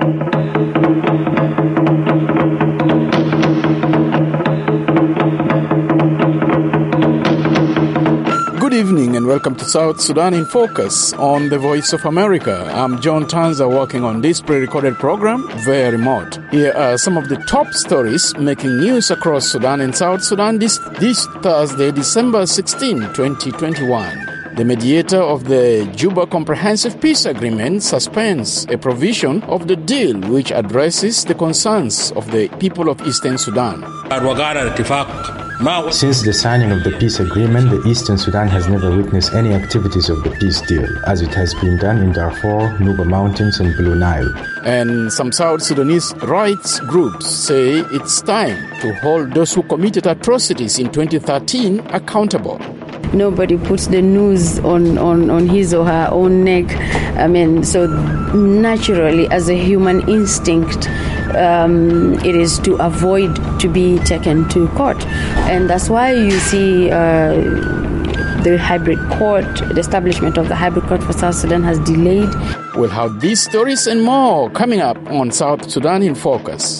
Good evening and welcome to South Sudan in Focus on the Voice of America. I'm John Tanza working on this pre-recorded program via remote. Here are some of the top stories making news across Sudan and South Sudan this Thursday, December 16, 2021. The mediator of the Juba Comprehensive Peace Agreement suspends a provision of the deal which addresses the concerns of the people of Eastern Sudan. Since the signing of the peace agreement, the Eastern Sudan has never witnessed any activities of the peace deal, as it has been done in Darfur, Nuba Mountains and Blue Nile. And some South Sudanese rights groups say it's time to hold those who committed atrocities in 2013 accountable. Nobody puts the noose on his or her own neck. So naturally, as a human instinct, it is to avoid to be taken to court. And that's why you see the hybrid court, the establishment of the hybrid court for South Sudan has delayed. We'll have these stories and more coming up on South Sudan in Focus.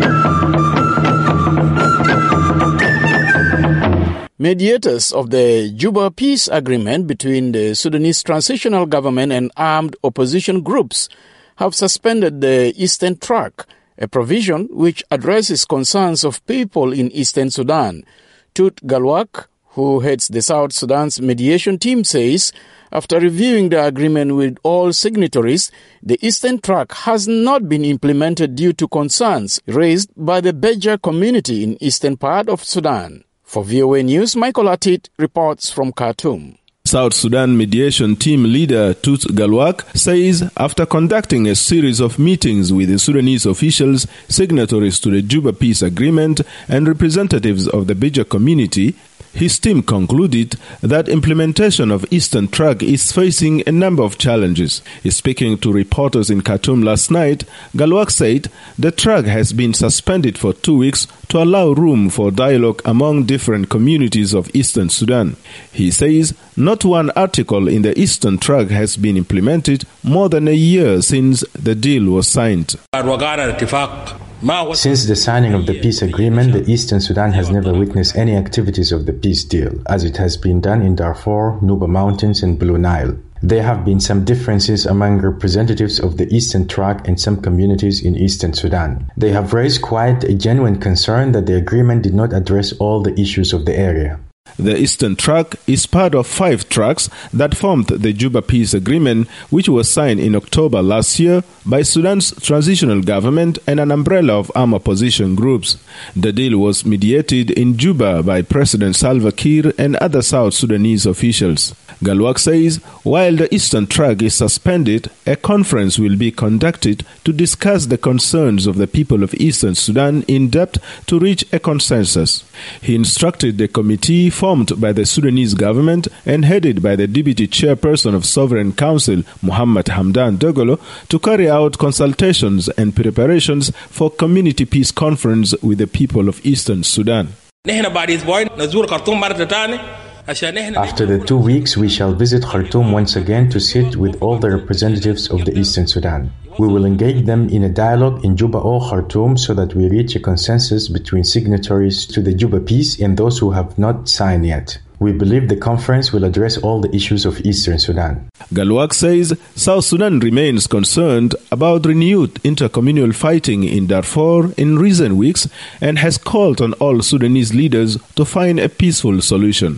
Mediators of the Juba Peace Agreement between the Sudanese transitional government and armed opposition groups have suspended the Eastern Track, a provision which addresses concerns of people in Eastern Sudan. Tut Galwak, who heads the South Sudan's mediation team, says after reviewing the agreement with all signatories, the Eastern Track has not been implemented due to concerns raised by the Beja community in eastern part of Sudan. For VOA News, Michael Atit reports from Khartoum. South Sudan mediation team leader Tut Galwak says after conducting a series of meetings with the Sudanese officials, signatories to the Juba Peace Agreement and representatives of the Beja community, his team concluded that implementation of Eastern Track is facing a number of challenges. Speaking to reporters in Khartoum last night, Galwak said the track has been suspended for 2 weeks to allow room for dialogue among different communities of Eastern Sudan. He says not one article in the Eastern Track has been implemented more than a year since the deal was signed. Since the signing of the peace agreement, the Eastern Sudan has never witnessed any activities of the peace deal, as it has been done in Darfur, Nuba Mountains and Blue Nile. There have been some differences among representatives of the Eastern Track and some communities in Eastern Sudan. They have raised quite a genuine concern that the agreement did not address all the issues of the area. The Eastern Track is part of 5 tracks that formed the Juba Peace Agreement, which was signed in October last year by Sudan's transitional government and an umbrella of armed opposition groups. The deal was mediated in Juba by President Salva Kiir and other South Sudanese officials. Galwak says while the Eastern Track is suspended, a conference will be conducted to discuss the concerns of the people of Eastern Sudan in depth to reach a consensus. He instructed the committee formed by the Sudanese government and headed by the deputy chairperson of Sovereign Council, Muhammad Hamdan Dagalo, to carry out consultations and preparations for community peace conference with the people of Eastern Sudan. After the 2 weeks, we shall visit Khartoum once again to sit with all the representatives of the Eastern Sudan. We will engage them in a dialogue in Juba or Khartoum so that we reach a consensus between signatories to the Juba Peace and those who have not signed yet. We believe the conference will address all the issues of Eastern Sudan. Galwak says South Sudan remains concerned about renewed intercommunal fighting in Darfur in recent weeks and has called on all Sudanese leaders to find a peaceful solution.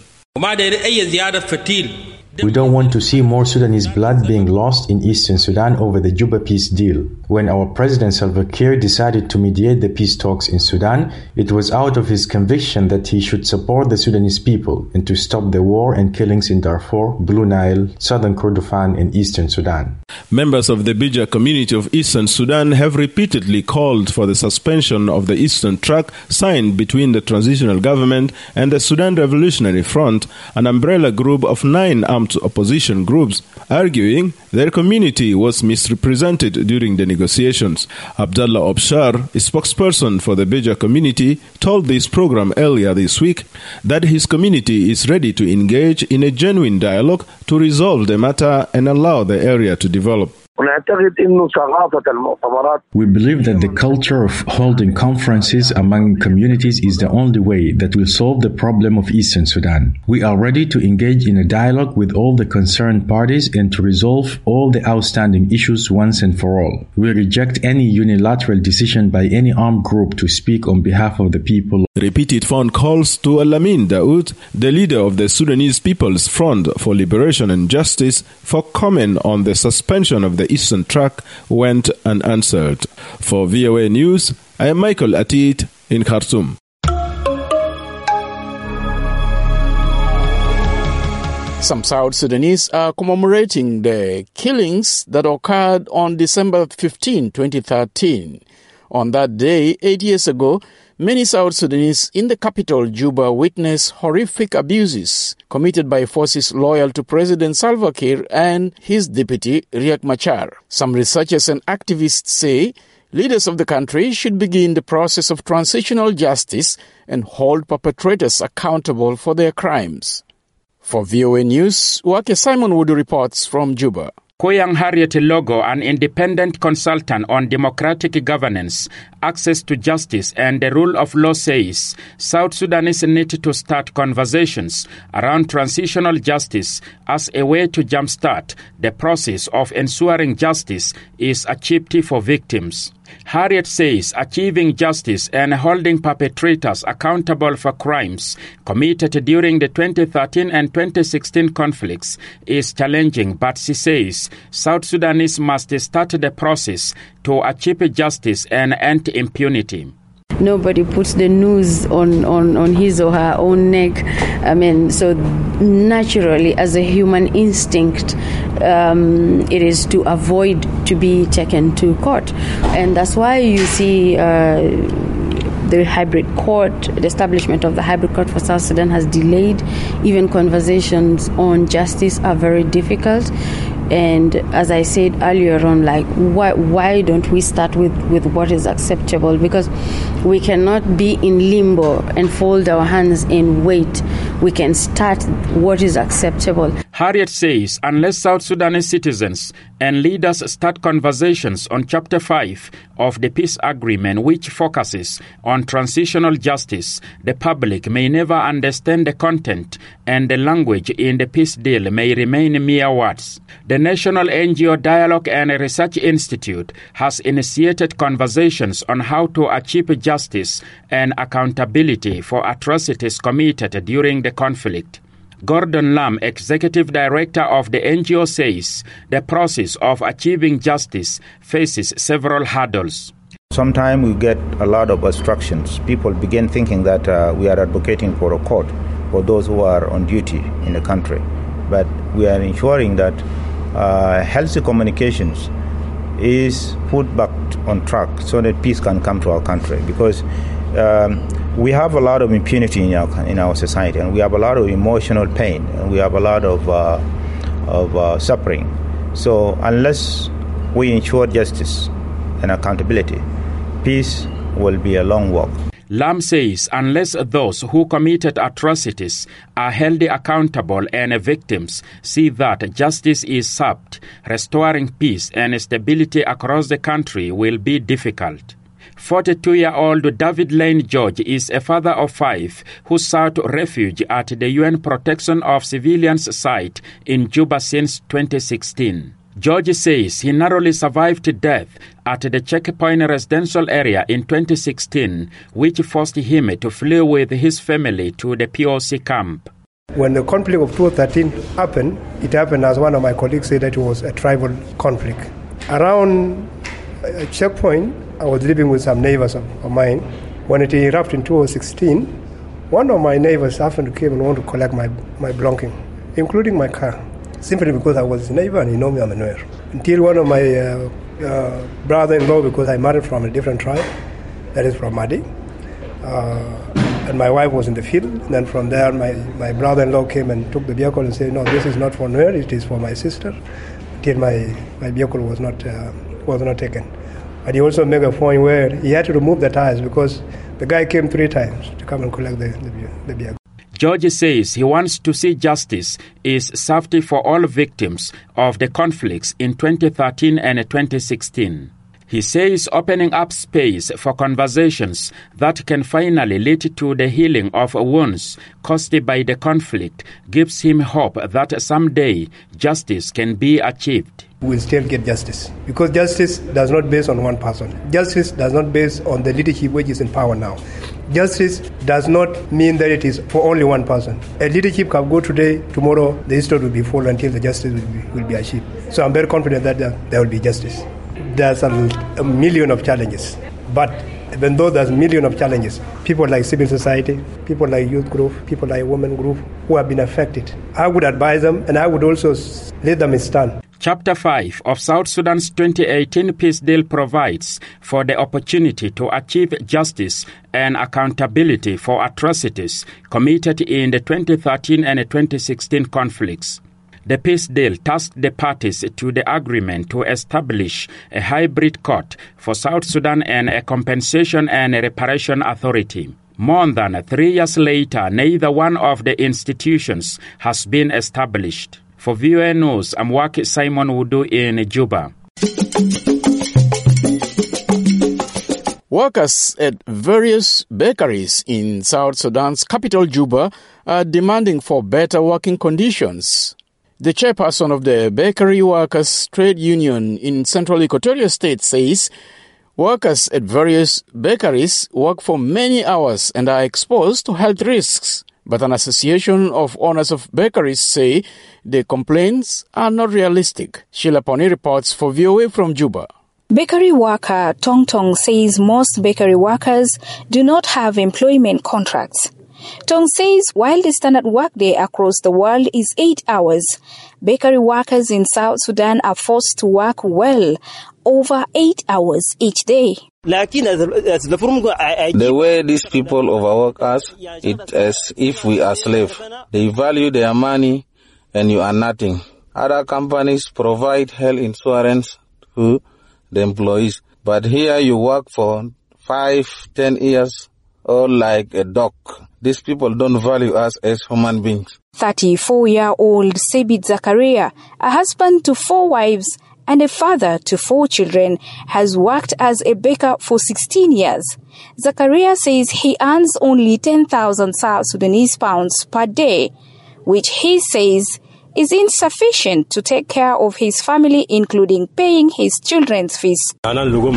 We don't want to see more Sudanese blood being lost in Eastern Sudan over the Juba peace deal. When our President Salva Kiir decided to mediate the peace talks in Sudan, it was out of his conviction that he should support the Sudanese people and to stop the war and killings in Darfur, Blue Nile, Southern Kordofan and Eastern Sudan. Members of the Beja community of Eastern Sudan have repeatedly called for the suspension of the Eastern Track signed between the transitional government and the Sudan Revolutionary Front, an umbrella group of 9 armed opposition groups, arguing their community was misrepresented during the negotiations. Abdallah Obshar, a spokesperson for the Beja community, told this program earlier this week that his community is ready to engage in a genuine dialogue to resolve the matter and allow the area to develop. We believe that the culture of holding conferences among communities is the only way that will solve the problem of Eastern Sudan. We are ready to engage in a dialogue with all the concerned parties and to resolve all the outstanding issues once and for all. We reject any unilateral decision by any armed group to speak on behalf of the people. Repeated phone calls to Alamin Daoud, the leader of the Sudanese People's Front for Liberation and Justice, for comment on the suspension of the Eastern Track went unanswered. For VOA News, I am Michael Atit in Khartoum. Some South Sudanese are commemorating the killings that occurred on December 15, 2013. On that day, 8 years ago, many South Sudanese in the capital, Juba, witnessed horrific abuses committed by forces loyal to President Salva Kiir and his deputy, Riek Machar. Some researchers and activists say leaders of the country should begin the process of transitional justice and hold perpetrators accountable for their crimes. For VOA News, Wake Simon Wood reports from Juba. Koyang Harriet Logo, an independent consultant on democratic governance, access to justice and the rule of law, says South Sudanese need to start conversations around transitional justice as a way to jumpstart the process of ensuring justice is achieved for victims. Harriet says achieving justice and holding perpetrators accountable for crimes committed during the 2013 and 2016 conflicts is challenging, but she says South Sudanese must start the process to achieve justice and end impunity. Nobody puts the noose on his or her own neck. So naturally, as a human instinct, it is to avoid to be taken to court. And that's why you see the hybrid court, the establishment of the hybrid court for South Sudan has delayed. Even conversations on justice are very difficult. And as I said earlier on, why don't we start with what is acceptable? Because we cannot be in limbo and fold our hands and wait. We can start what is acceptable. Harriet says unless South Sudanese citizens and leaders start conversations on Chapter 5 of the peace agreement, which focuses on transitional justice, the public may never understand the content and the language in the peace deal may remain mere words. The National NGO Dialogue and Research Institute has initiated conversations on how to achieve justice and accountability for atrocities committed during the conflict. Gordon Lam, Executive Director of the NGO, says the process of achieving justice faces several hurdles. Sometimes we get a lot of obstructions. People begin thinking that we are advocating for a court for those who are on duty in the country. But we are ensuring that healthy communications is put back on track so that peace can come to our country, because we have a lot of impunity in our society, and we have a lot of emotional pain, and we have a lot of suffering. So unless we ensure justice and accountability, peace will be a long walk. Lam says unless those who committed atrocities are held accountable and victims see that justice is served, restoring peace and stability across the country will be difficult. 42-year-old David Lane George is a father of 5 who sought refuge at the UN Protection of Civilians site in Juba since 2016. George says he narrowly survived death at the checkpoint residential area in 2016, which forced him to flee with his family to the POC camp. When the conflict of 2013 happened, it happened, as one of my colleagues said, that it was a tribal conflict. Around a checkpoint, I was living with some neighbors of mine. When it erupted in 2016, one of my neighbors happened to come and want to collect my belongings, including my car, simply because I was his neighbor and he knew me, I'm a Nuer. Until one of my brother-in-law, because I married from a different tribe, that is from Madi, and my wife was in the field. And then from there, my brother-in-law came and took the vehicle and said, no, this is not for Nuer, it is for my sister, until my vehicle was not taken. But he also made a point where he had to remove the tires because the guy came 3 times to come and collect the vehicle. George says he wants to see justice is served for all victims of the conflicts in 2013 and 2016. He says opening up space for conversations that can finally lead to the healing of wounds caused by the conflict gives him hope that someday justice can be achieved. We'll still get justice, because justice does not base on one person. Justice does not base on the leadership which is in power now. Justice does not mean that it is for only one person. A leadership can go today, tomorrow the history will be full until the justice will be achieved. So I'm very confident that there will be justice. There's a million of challenges, but even though there's a million of challenges, people like civil society, people like youth group, people like women group who have been affected, I would advise them and I would also let them stand. Chapter 5 of South Sudan's 2018 peace deal provides for the opportunity to achieve justice and accountability for atrocities committed in the 2013 and 2016 conflicts. The peace deal tasked the parties to the agreement to establish a hybrid court for South Sudan and a compensation and reparation authority. More than 3 years later, neither one of the institutions has been established. For VOA News, I'm Waki Simon Wudu in Juba. Workers at various bakeries in South Sudan's capital, Juba, are demanding for better working conditions. The chairperson of the Bakery Workers Trade Union in Central Equatoria State says workers at various bakeries work for many hours and are exposed to health risks. But an association of owners of bakeries say the complaints are not realistic. Sheila Poni reports for VOA from Juba. Bakery worker Tong Tong says most bakery workers do not have employment contracts. Tong says while the standard workday across the world is 8 hours, bakery workers in South Sudan are forced to work well over 8 hours each day. The way these people overwork us, it's as if we are slaves. They value their money and you are nothing. Other companies provide health insurance to the employees, but here you work for 5-10 years, all like a dog. These people don't value us as human beings. 34-year-old Sebit Zakaria, a husband to 4 wives and a father to 4 children, has worked as a baker for 16 years. Zakaria says he earns only 10,000 South Sudanese pounds per day, which he says is insufficient to take care of his family, including paying his children's fees. I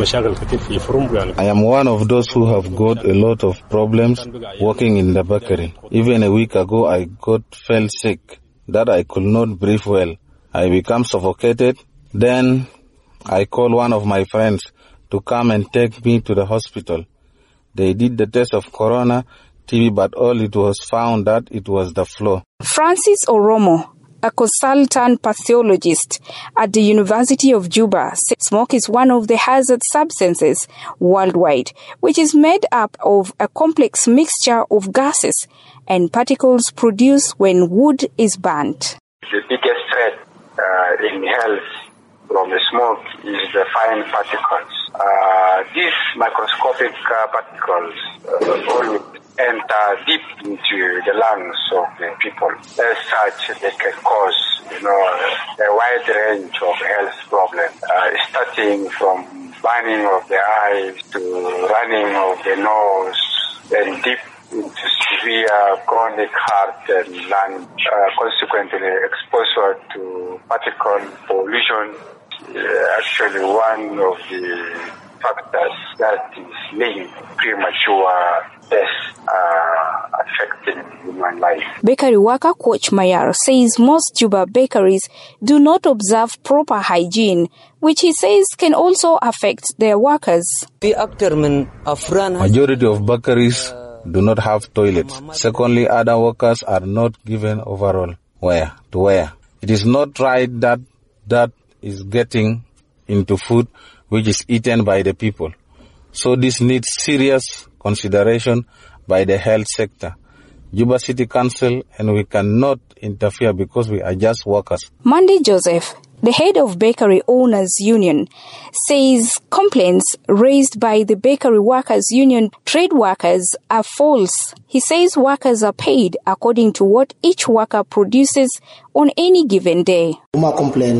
am one of those who have got a lot of problems working in the bakery. Even a week ago, I felt sick, that I could not breathe well. I became suffocated. Then I called one of my friends to come and take me to the hospital. They did the test of corona, TB, but all it was found that it was the flu. Francis Oromo, a consultant pathologist at the University of Juba, says smoke is one of the hazard substances worldwide, which is made up of a complex mixture of gases and particles produced when wood is burnt. The biggest threat in health from the smoke is the fine particles. These microscopic particles always enter deep into the lungs of the people. As such, they can cause, a wide range of health problems, starting from burning of the eyes to running of the nose, and deep into severe chronic heart and lung, consequently exposure to particle pollution. Actually, one of the factors that is linked premature death affecting human life. Bakery worker Coach Mayar says most Juba bakeries do not observe proper hygiene, which he says can also affect their workers. Majority of bakeries do not have toilets. Secondly, other workers are not given overall wear to wear. It is not right that is getting into food which is eaten by the people. So this needs serious consideration by the health sector, Juba City Council, and we cannot interfere because we are just workers. Mandy Joseph The head of Bakery Owners Union says complaints raised by the Bakery Workers Union trade workers are false. He says workers are paid according to what each worker produces on any given day. The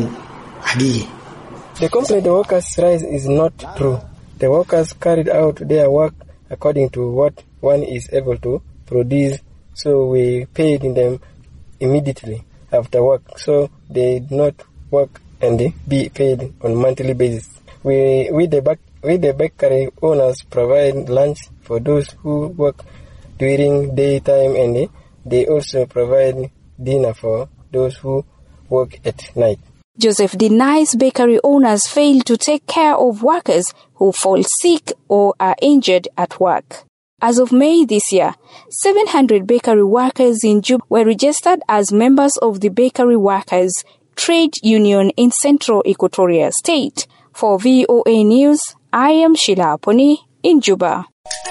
complaint the workers raise is not true. The workers carried out their work according to what one is able to produce, so we paid them immediately after work, so they did not work and be paid on monthly basis. We the bakery owners provide lunch for those who work during daytime, and they also provide dinner for those who work at night. Joseph denies bakery owners fail to take care of workers who fall sick or are injured at work. As of May this year, 700 bakery workers in Juba were registered as members of the Bakery Workers Trade Union in Central Equatoria State. For VOA News, I am Sheila Aponi in Juba.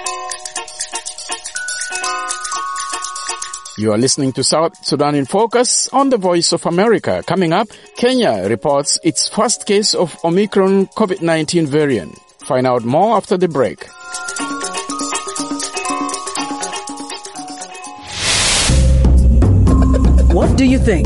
You are listening to South Sudan in Focus on the Voice of America. Coming up, Kenya reports its first case of Omicron COVID-19 variant. Find out more after the break. What do you think?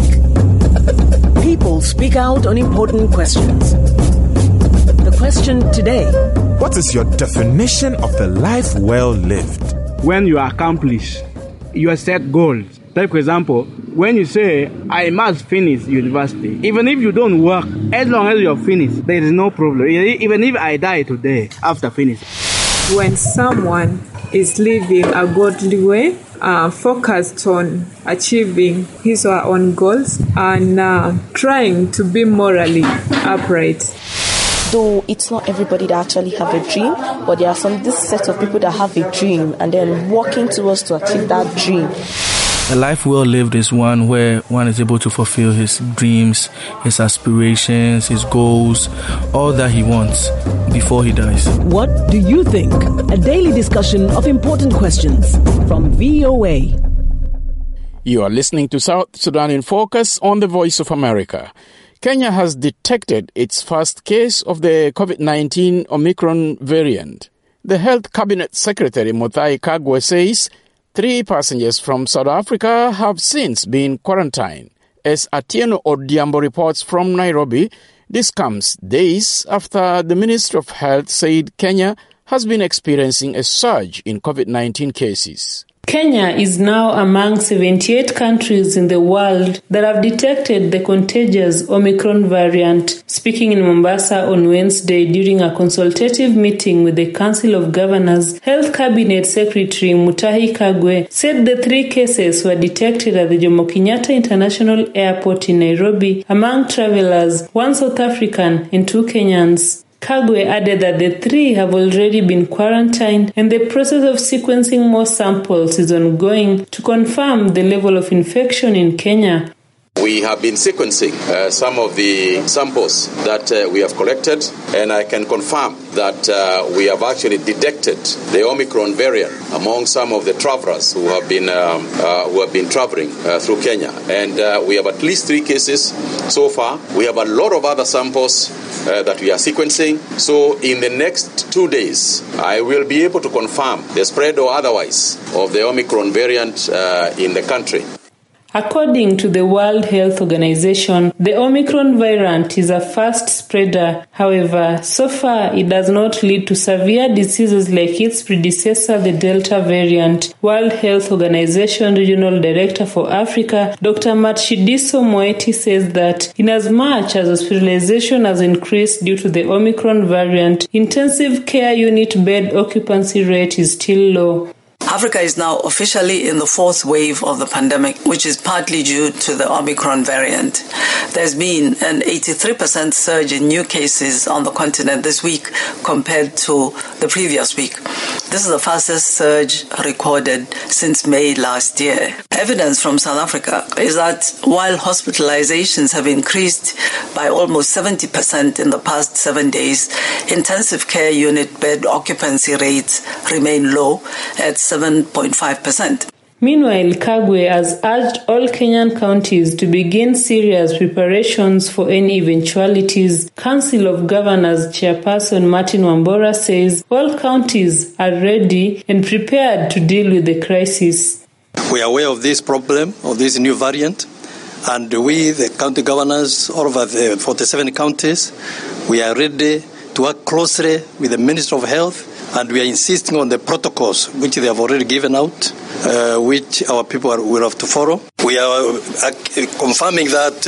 People speak out on important questions. The question today: what is your definition of a life well lived? When you accomplish your set goals. Take for example, when you say, I must finish university, even if you don't work, as long as you're finished, there is no problem. Even if I die today after finishing. When someone is living a godly way, focused on achieving his or her own goals and trying to be morally upright. Though it's not everybody that actually have a dream, but there are this set of people that have a dream and then working towards to achieve that dream. A life well lived is one where one is able to fulfill his dreams, his aspirations, his goals, all that he wants before he dies. What do you think? A daily discussion of important questions from VOA. You are listening to South Sudan in Focus on the Voice of America. Kenya has detected its first case of the COVID-19 Omicron variant. The Health Cabinet Secretary Mutahi Kagwe says 3 passengers from South Africa have since been quarantined. As Atieno Odiambo reports from Nairobi, this comes days after the Ministry of Health said Kenya has been experiencing a surge in COVID-19 cases. Kenya is now among 78 countries in the world that have detected the contagious Omicron variant. Speaking in Mombasa on Wednesday during a consultative meeting with the Council of Governors, Health Cabinet Secretary Mutahi Kagwe said the 3 cases were detected at the Jomo Kenyatta International Airport in Nairobi among travelers, 1 South African and 2 Kenyans. Kagwe added that the 3 have already been quarantined and the process of sequencing more samples is ongoing to confirm the level of infection in Kenya. We have been sequencing some of the samples that we have collected, and I can confirm that we have actually detected the Omicron variant among some of the travelers who have been traveling through Kenya. And we have at least 3 cases so far. We have a lot of other samples that we are sequencing. So in the next 2 days, I will be able to confirm the spread or otherwise of the Omicron variant in the country. According to the World Health Organization, the Omicron variant is a fast spreader. However, so far it does not lead to severe diseases like its predecessor, the Delta variant. World Health Organization Regional Director for Africa, Dr. Matshidiso Moeti says that inasmuch as hospitalization has increased due to the Omicron variant, intensive care unit bed occupancy rate is still low. Africa is now officially in the 4th wave of the pandemic, which is partly due to the Omicron variant. There's been an 83% surge in new cases on the continent this week compared to the previous week. This is the fastest surge recorded since May last year. Evidence from South Africa is that while hospitalizations have increased by almost 70% in the past 7 days, intensive care unit bed occupancy rates remain low at 7.5%. Meanwhile, Kagwe has urged all Kenyan counties to begin serious preparations for any eventualities. Council of Governors Chairperson Martin Wambora says all counties are ready and prepared to deal with the crisis. We are aware of this problem, of this new variant, and we, the county governors, all over the 47 counties, we are ready to work closely with the Ministry of Health, and we are insisting on the protocols which they have already given out, which our people will have to follow. We are confirming that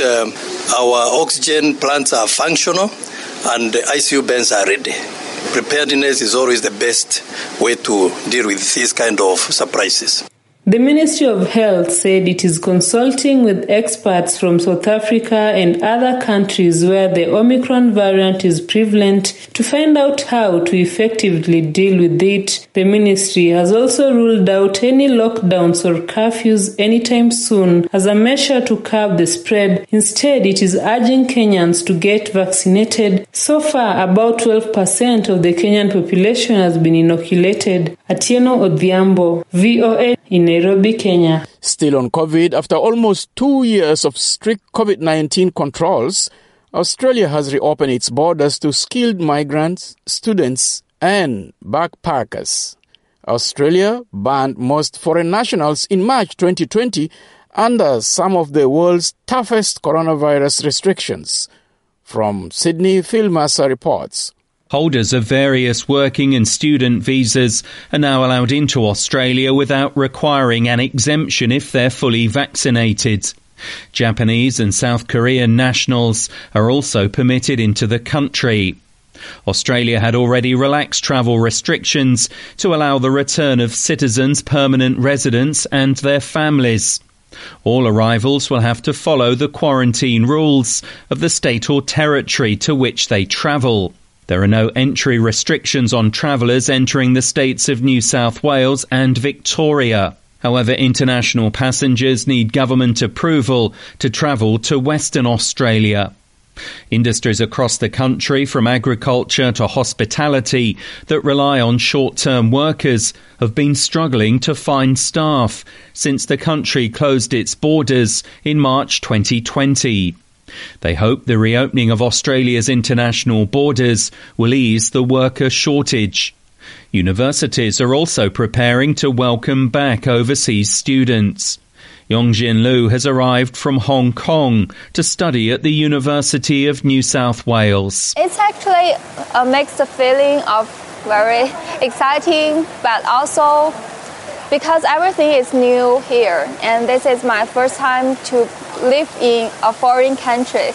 our oxygen plants are functional and the ICU beds are ready. Preparedness is always the best way to deal with these kind of surprises. The Ministry of Health said it is consulting with experts from South Africa and other countries where the Omicron variant is prevalent to find out how to effectively deal with it. The ministry has also ruled out any lockdowns or curfews anytime soon as a measure to curb the spread. Instead, it is urging Kenyans to get vaccinated. So far, about 12% of the Kenyan population has been inoculated. Atieno Odhiambo, VOA in Nairobi, Kenya. Still on COVID, after almost 2 years of strict COVID-19 controls, Australia has reopened its borders to skilled migrants, students, and backpackers. Australia banned most foreign nationals in March 2020 under some of the world's toughest coronavirus restrictions. From Sydney, Phil Mercer reports. Holders of various working and student visas are now allowed into Australia without requiring an exemption if they're fully vaccinated. Japanese and South Korean nationals are also permitted into the country. Australia had already relaxed travel restrictions to allow the return of citizens, permanent residents and their families. All arrivals will have to follow the quarantine rules of the state or territory to which they travel. There are no entry restrictions on travellers entering the states of New South Wales and Victoria. However, international passengers need government approval to travel to Western Australia. Industries across the country, from agriculture to hospitality, that rely on short-term workers have been struggling to find staff since the country closed its borders in March 2020. They hope the reopening of Australia's international borders will ease the worker shortage. Universities are also preparing to welcome back overseas students. Yongjin Liu has arrived from Hong Kong to study at the University of New South Wales. It's actually a mixed feeling of very exciting, but also because everything is new here, and this is my first time to live in a foreign country,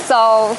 so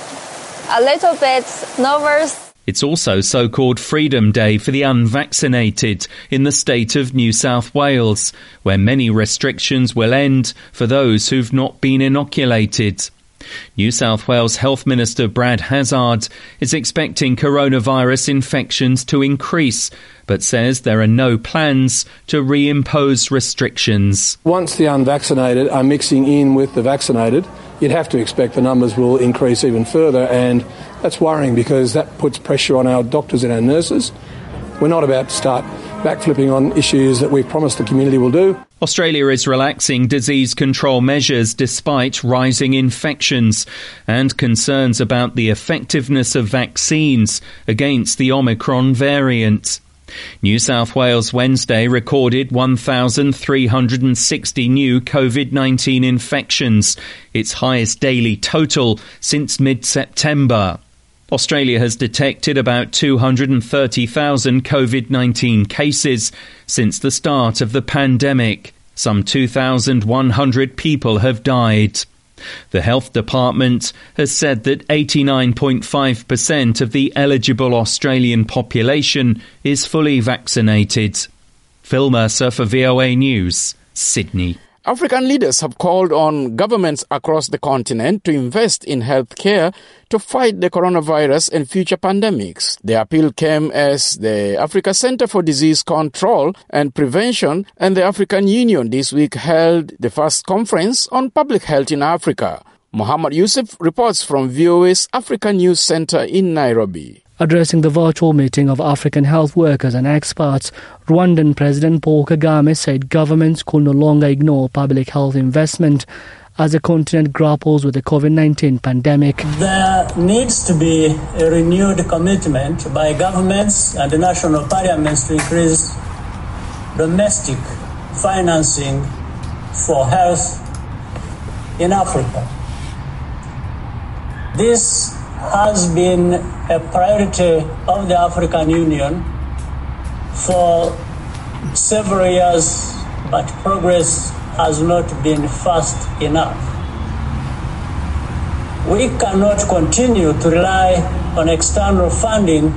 a little bit nervous. It's also so-called Freedom Day for the unvaccinated in the state of New South Wales, where many restrictions will end for those who've not been inoculated. New South Wales Health Minister Brad Hazzard is expecting coronavirus infections to increase, but says there are no plans to reimpose restrictions. Once the unvaccinated are mixing in with the vaccinated, you'd have to expect the numbers will increase even further, and that's worrying because that puts pressure on our doctors and our nurses. We're not about to start backflipping on issues that we've promised the community will do. Australia is relaxing disease control measures despite rising infections and concerns about the effectiveness of vaccines against the Omicron variant. New South Wales Wednesday recorded 1,360 new COVID-19 infections, its highest daily total since mid-September. Australia has detected about 230,000 COVID-19 cases since the start of the pandemic. Some 2,100 people have died. The Health Department has said that 89.5% of the eligible Australian population is fully vaccinated. Phil Mercer for VOA News, Sydney. African leaders have called on governments across the continent to invest in health care to fight the coronavirus and future pandemics. The appeal came as the Africa Centre for Disease Control and Prevention and the African Union this week held the first conference on public health in Africa. Muhammad Yusuf reports from VOA's African News Centre in Nairobi. Addressing the virtual meeting of African health workers and experts, Rwandan President Paul Kagame said governments could no longer ignore public health investment as the continent grapples with the COVID-19 pandemic. There needs to be a renewed commitment by governments and the national parliaments to increase domestic financing for health in Africa. This has been a priority of the African Union for several years, but progress has not been fast enough. We cannot continue to rely on external funding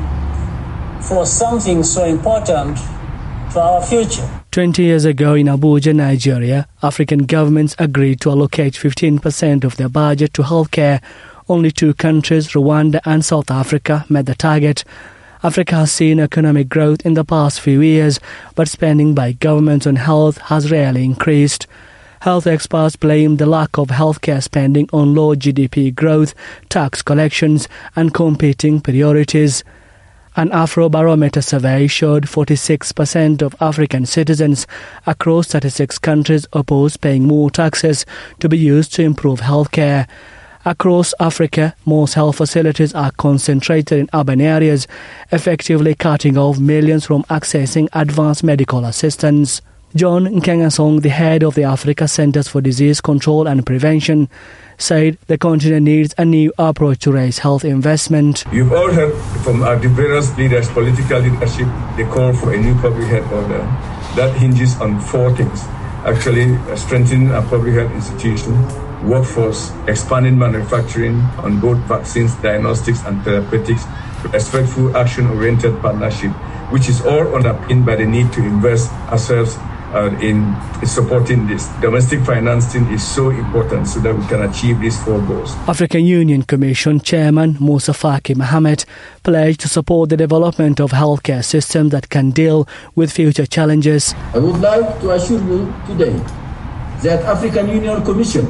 for something so important for our future. 20 years ago in Abuja, Nigeria, African governments agreed to allocate 15% of their budget to healthcare. Only 2 countries, Rwanda and South Africa, met the target. Africa has seen economic growth in the past few years, but spending by governments on health has rarely increased. Health experts blame the lack of healthcare spending on low GDP growth, tax collections, and competing priorities. An Afrobarometer survey showed 46% of African citizens across 36 countries oppose paying more taxes to be used to improve healthcare. Across Africa, most health facilities are concentrated in urban areas, effectively cutting off millions from accessing advanced medical assistance. John Nkengasong, the head of the Africa Centers for Disease Control and Prevention, said the continent needs a new approach to raise health investment. You've all heard from our various leaders, political leadership, the call for a new public health order that hinges on 4 things. Actually, strengthening our public health institution, workforce, expanding manufacturing on both vaccines, diagnostics and therapeutics, respectful action-oriented partnership, which is all underpinned by the need to invest ourselves in supporting this. Domestic financing is so important so that we can achieve these 4 goals. African Union Commission Chairman Musa Faki Mohamed pledged to support the development of healthcare systems that can deal with future challenges. I would like to assure you today that African Union Commission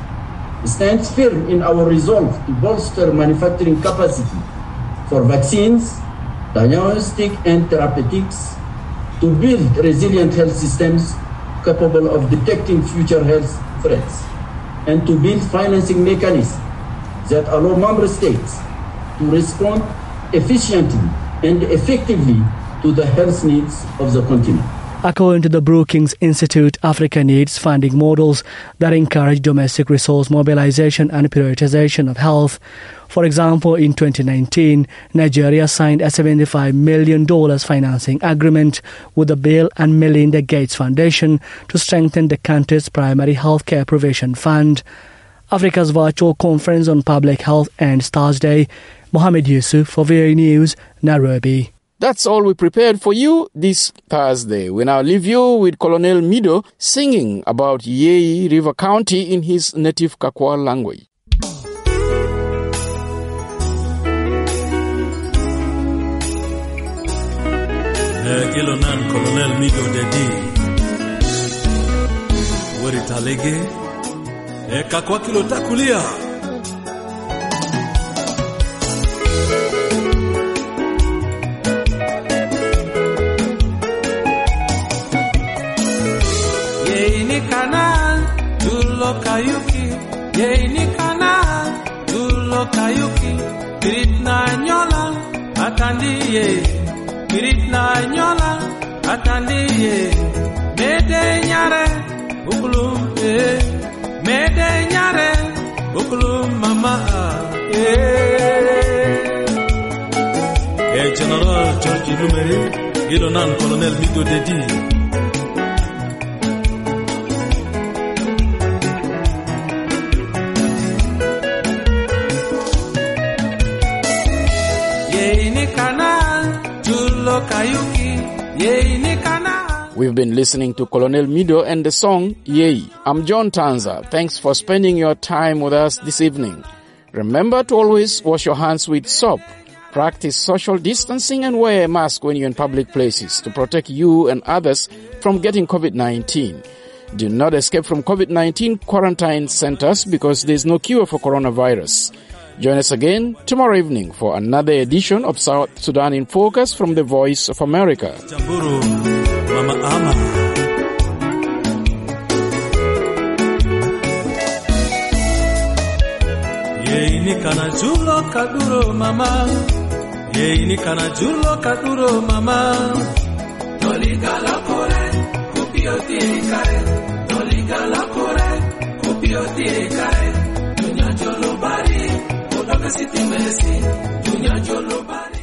stands firm in our resolve to bolster manufacturing capacity for vaccines, diagnostic and therapeutics, to build resilient health systems capable of detecting future health threats, and to build financing mechanisms that allow member states to respond efficiently and effectively to the health needs of the continent. According to the Brookings Institute, Africa needs funding models that encourage domestic resource mobilization and prioritization of health. For example, in 2019, Nigeria signed a $75 million financing agreement with the Bill and Melinda Gates Foundation to strengthen the country's primary healthcare provision fund. Africa's virtual conference on public health ends Thursday. Mohammed Yusuf for VOA News, Nairobi. That's all we prepared for you this Thursday. We now leave you with Colonel Mido singing about Yei River County in his native Kakwa language. Gilonan Colonel Mido Dedi Weritalege Kakwa Kilotakulia Yeini kana dulo kayuki Kiritna nyola atandiye Kiritna nyola atandiye Mede nyare bukulum Mede nyare bukulum mama General George Lumeri Gilonan Colonel Mido Dedi We've been listening to Colonel Mido and the song Yei. I'm John Tanza. Thanks for spending your time with us this evening. Remember to always wash your hands with soap. Practice social distancing and wear a mask when you're in public places to protect you and others from getting COVID-19. Do not escape from COVID-19 quarantine centers because there's no cure for coronavirus. Join us again tomorrow evening for another edition of South Sudan in Focus from the Voice of America. Jamburu, Mama Ama. Yeini kana julo kaduro mama. Yeini kana julo kaduro mama. Toligala kore, kupioti kare. Toligala kore, kupioti kare. Dunya jolo bari, kutoka siti meresi. Dunya jolo bari.